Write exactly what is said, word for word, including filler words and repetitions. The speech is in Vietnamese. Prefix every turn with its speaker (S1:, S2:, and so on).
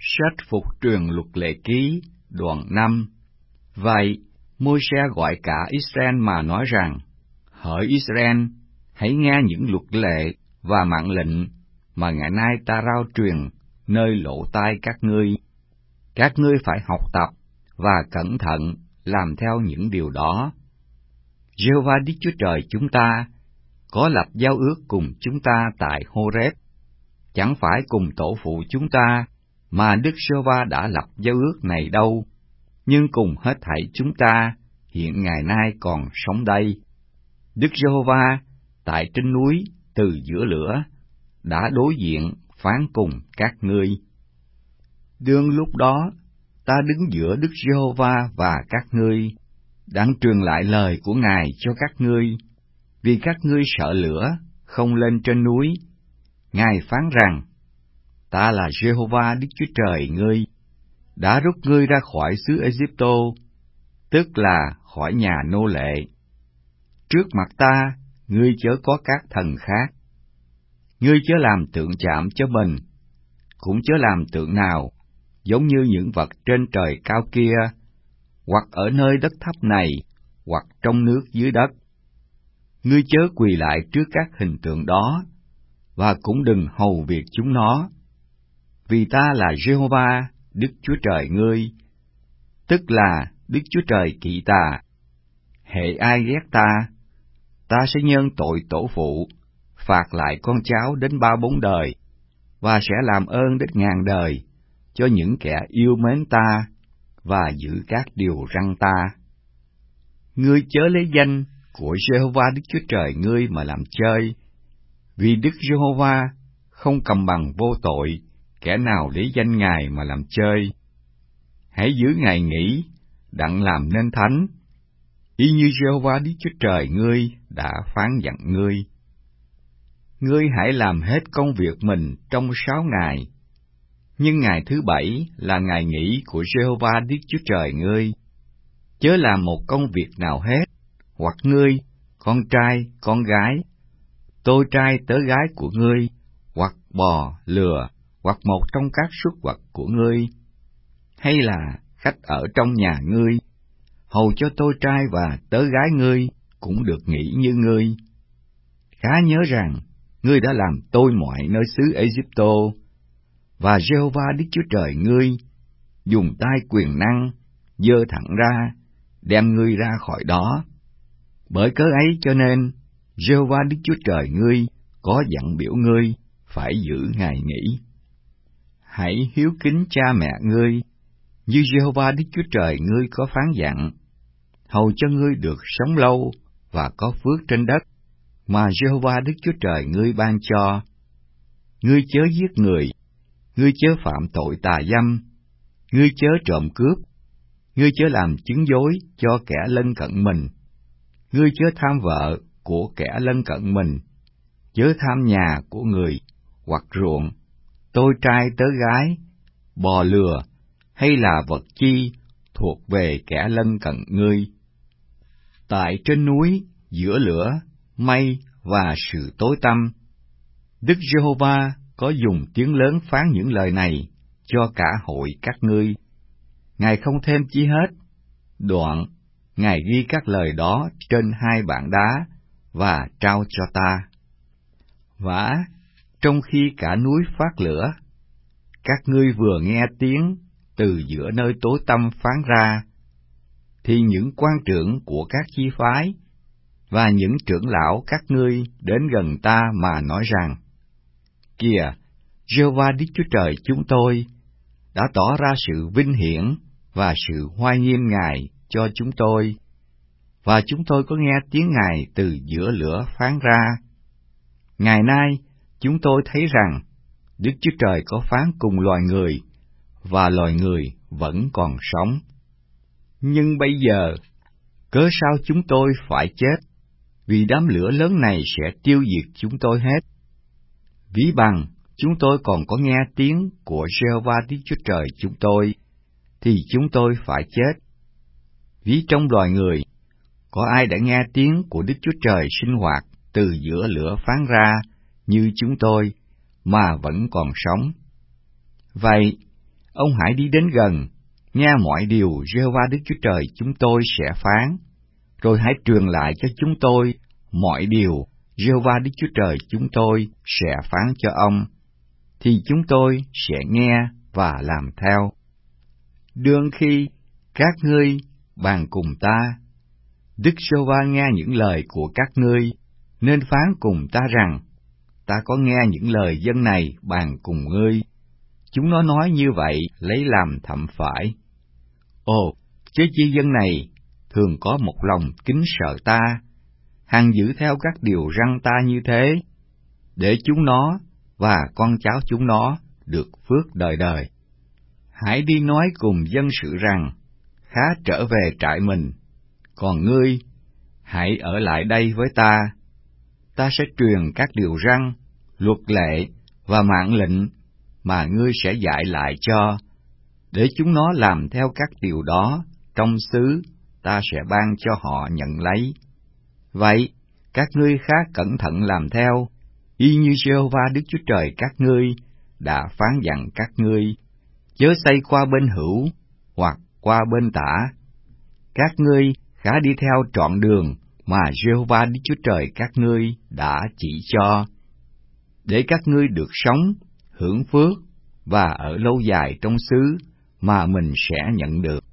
S1: Sách Phục Truyền Luật Lệ Ký, đoạn năm. Vậy, Môi-se gọi cả Israel mà nói rằng: Hỡi Israel, hãy nghe những luật lệ và mạng lệnh mà ngày nay ta rao truyền nơi lỗ tai các ngươi. Các ngươi phải học tập và cẩn thận làm theo những điều đó. Giê-hô-va Đức Chúa Trời chúng ta có lập giao ước cùng chúng ta tại Hô-rép, chẳng phải cùng tổ phụ chúng ta mà Đức Giê-hô-va đã lập giao ước này đâu, nhưng cùng hết thảy chúng ta hiện ngày nay còn sống đây. Đức Giê-hô-va tại trên núi từ giữa lửa đã đối diện phán cùng các ngươi. Đương lúc đó, ta đứng giữa Đức Giê-hô-va và các ngươi, đang truyền lại lời của Ngài cho các ngươi, vì các ngươi sợ lửa không lên trên núi. Ngài phán rằng: Ta là Giê-hô-va Đức Chúa Trời ngươi, đã rút ngươi ra khỏi xứ Ê-díp-tô, tức là khỏi nhà nô lệ. Trước mặt ta, ngươi chớ có các thần khác. Ngươi chớ làm tượng chạm cho mình, cũng chớ làm tượng nào giống như những vật trên trời cao kia, hoặc ở nơi đất thấp này, hoặc trong nước dưới đất. Ngươi chớ quỳ lại trước các hình tượng đó, và cũng đừng hầu việc chúng nó. Vì ta là Giê-hô-va, Đức Chúa Trời ngươi, tức là Đức Chúa Trời kỵ tà. Hễ ai ghét ta, ta sẽ nhân tội tổ phụ, phạt lại con cháu đến ba bốn đời, và sẽ làm ơn đến ngàn đời cho những kẻ yêu mến ta và giữ các điều răn ta. Ngươi chớ lấy danh của Giê-hô-va Đức Chúa Trời ngươi mà làm chơi, vì Đức Giê-hô-va không cầm bằng vô tội kẻ nào lấy danh Ngài mà làm chơi. Hãy giữ ngày nghỉ, đặng làm nên thánh, y như Giê-hô-va Đức Chúa Trời ngươi đã phán dặn ngươi. Ngươi hãy làm hết công việc mình trong sáu ngày, nhưng ngày thứ bảy là ngày nghỉ của Giê-hô-va Đức Chúa Trời ngươi. Chớ làm một công việc nào hết, hoặc ngươi, con trai, con gái, tôi trai tớ gái của ngươi, hoặc bò, lừa, hoặc một trong các súc vật của ngươi, hay là khách ở trong nhà ngươi, hầu cho tôi trai và tớ gái ngươi cũng được nghỉ như ngươi. Khá nhớ rằng, ngươi đã làm tôi mọi nơi xứ Ê-díp-tô, và Giê-hô-va Đức Chúa Trời ngươi dùng tay quyền năng giơ thẳng ra, đem ngươi ra khỏi đó. Bởi cớ ấy cho nên, Giê-hô-va Đức Chúa Trời ngươi có dặn biểu ngươi phải giữ ngày nghỉ. Hãy hiếu kính cha mẹ ngươi, như Giê-hô-va Đức Chúa Trời ngươi có phán dặn, hầu cho ngươi được sống lâu và có phước trên đất mà Giê-hô-va Đức Chúa Trời ngươi ban cho. Ngươi chớ giết người, ngươi chớ phạm tội tà dâm, ngươi chớ trộm cướp, ngươi chớ làm chứng dối cho kẻ lân cận mình, ngươi chớ tham vợ của kẻ lân cận mình, chớ tham nhà của người, hoặc ruộng, tôi trai tớ gái, bò lừa, hay là vật chi thuộc về kẻ lân cận ngươi. Tại trên núi, giữa lửa, mây và sự tối tăm, Đức Giê-hô-va có dùng tiếng lớn phán những lời này cho cả hội các ngươi. Ngài không thêm chi hết. Đoạn, Ngài ghi các lời đó trên hai bảng đá và trao cho ta. Vả, trong khi cả núi phát lửa, các ngươi vừa nghe tiếng từ giữa nơi tối tăm phán ra, thì những quan trưởng của các chi phái và những trưởng lão các ngươi đến gần ta mà nói rằng: Kìa, Giê-hô-va Đức Chúa Trời chúng tôi đã tỏ ra sự vinh hiển và sự hoai nghiêm Ngài cho chúng tôi, và chúng tôi có nghe tiếng Ngài từ giữa lửa phán ra. Ngày nay, chúng tôi thấy rằng Đức Chúa Trời có phán cùng loài người, và loài người vẫn còn sống. Nhưng bây giờ, cớ sao chúng tôi phải chết, vì đám lửa lớn này sẽ tiêu diệt chúng tôi hết? Ví bằng chúng tôi còn có nghe tiếng của Giê-hô-va Đức Chúa Trời chúng tôi, thì chúng tôi phải chết. Ví trong loài người, có ai đã nghe tiếng của Đức Chúa Trời sinh hoạt từ giữa lửa phán ra như chúng tôi, mà vẫn còn sống? Vậy, Ông hãy đi đến gần, nghe mọi điều Giê-hô-va Đức Chúa Trời chúng tôi sẽ phán, rồi hãy truyền lại cho chúng tôi mọi điều Giê-hô-va Đức Chúa Trời chúng tôi sẽ phán cho ông, thì chúng tôi sẽ nghe và làm theo. Đương khi các ngươi bàn cùng ta, Đức Giê-hô-va nghe những lời của các ngươi, nên phán cùng ta rằng, ta có nghe những lời dân này bàn cùng ngươi. Chúng nó nói như vậy lấy làm thậm phải. Ồ, chớ chi dân này thường có một lòng kính sợ ta, hằng giữ theo các điều răn ta như thế, để chúng nó và con cháu chúng nó được phước đời đời. Hãy đi nói cùng dân sự rằng, khá trở về trại mình, còn ngươi, hãy ở lại đây với ta. Ta sẽ truyền các điều răn, luật lệ và mạng lệnh mà ngươi sẽ dạy lại cho, để chúng nó làm theo các điều đó trong xứ ta sẽ ban cho họ nhận lấy. Vậy, các ngươi khá cẩn thận làm theo, y như Giê-hô-va Đức Chúa Trời các ngươi đã phán dặn các ngươi, chớ xây qua bên hữu hoặc qua bên tả. Các ngươi khá đi theo trọn đường mà Giê-hô-va Đức Chúa Trời các ngươi đã chỉ cho, để các ngươi được sống, hưởng phước và ở lâu dài trong xứ mà mình sẽ nhận được.